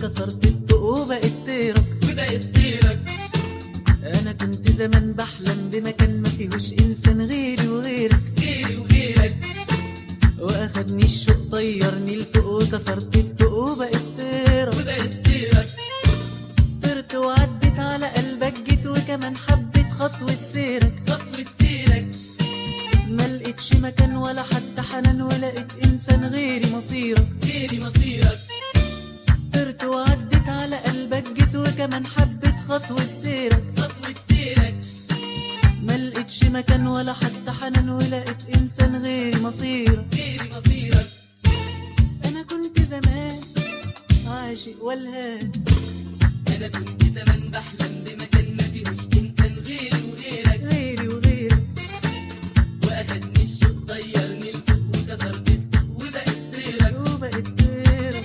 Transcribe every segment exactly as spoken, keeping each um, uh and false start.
وكسرت الطوق وبقت طيرك وبقت طيرك. انا كنت زمان بحلم بمكان ما فيهوش انسان غيري وغيرك غيري وغيرك. واخدني الشوق طيرني لفوق وكسرت الطوق وبقت طيرك وبقت طيرك. طرت وعدت على قلبك جيت وكمان حبيت خطوة سيرك خطوة سيرك. ما لقيتش مكان ولا حد حنان ولقيت انسان غيري مصيرك غيري مصيرك. طرت وعدت على قلبك جيت وكمان حبيت خطوة سيرك خطوة سيرك. ما لقيتش مكان ولا حد حنان ولقيت انسان غيري مصيرك غيري مصيرك. انا كنت زمان عاشق والهان انا كنت زمان بحلم بمكان ما فيهوش انسان غيري وغيرك. غيري وغيرك واخدني الشوق طيرني لفوق وكسرت الطوق وبقت طيرك. وبقت طيرك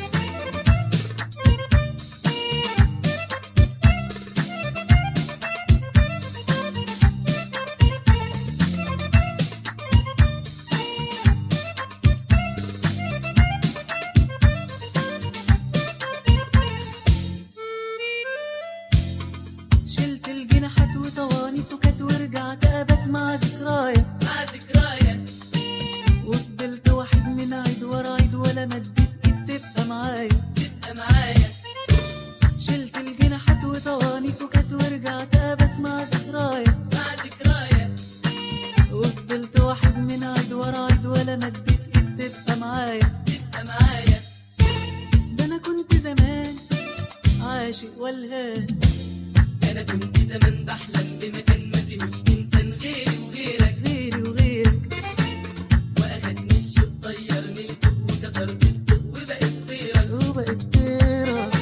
شلت الجناحات وطواني سكت ورجعت ابات مع ذكرايا مع ذكرايا. وفضلت وحيد من عيد ورا عيد ولا مديت ايد تبقى معايا تبقى معايا. شلت الجناحات وطواني سكت ورجعت ابات مع ذكرايا مع ذكرايا. وفضلت وحيد من عيد ورا عيد ولا مديت ايد تبقى معايا تبقى معايا. ده انا كنت زمان عاشق والهان انا كنت زمان بحلم بمكان ما فيهوش انسان غيري وغيرك. غيري وغيرك واخدني الشوق طيرني لفوق وكسرت الطوق وبقت طيرك. وبقت طيرك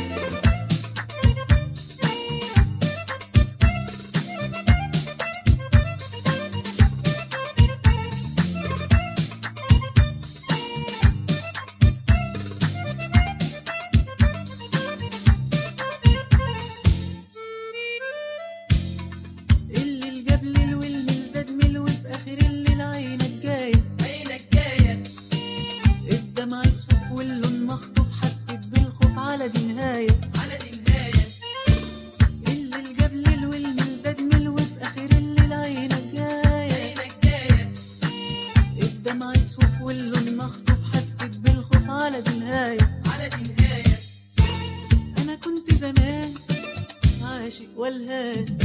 الليل جاب ليل والميل زاد ميل وفي اخر الليل عينك جايه عينك جاية. الدمع يصفف واللون مخطوف حسيت بالخوف على دي نهايه على دي نهاية. الليل جاب ليل والميل زاد ميل وفي اخر الليل عينك جايه عينك جاية. الدمع يصفف واللون مخطوف حسيت بالخوف على دي نهايه على دي نهاية. انا كنت زمان عاشق والهان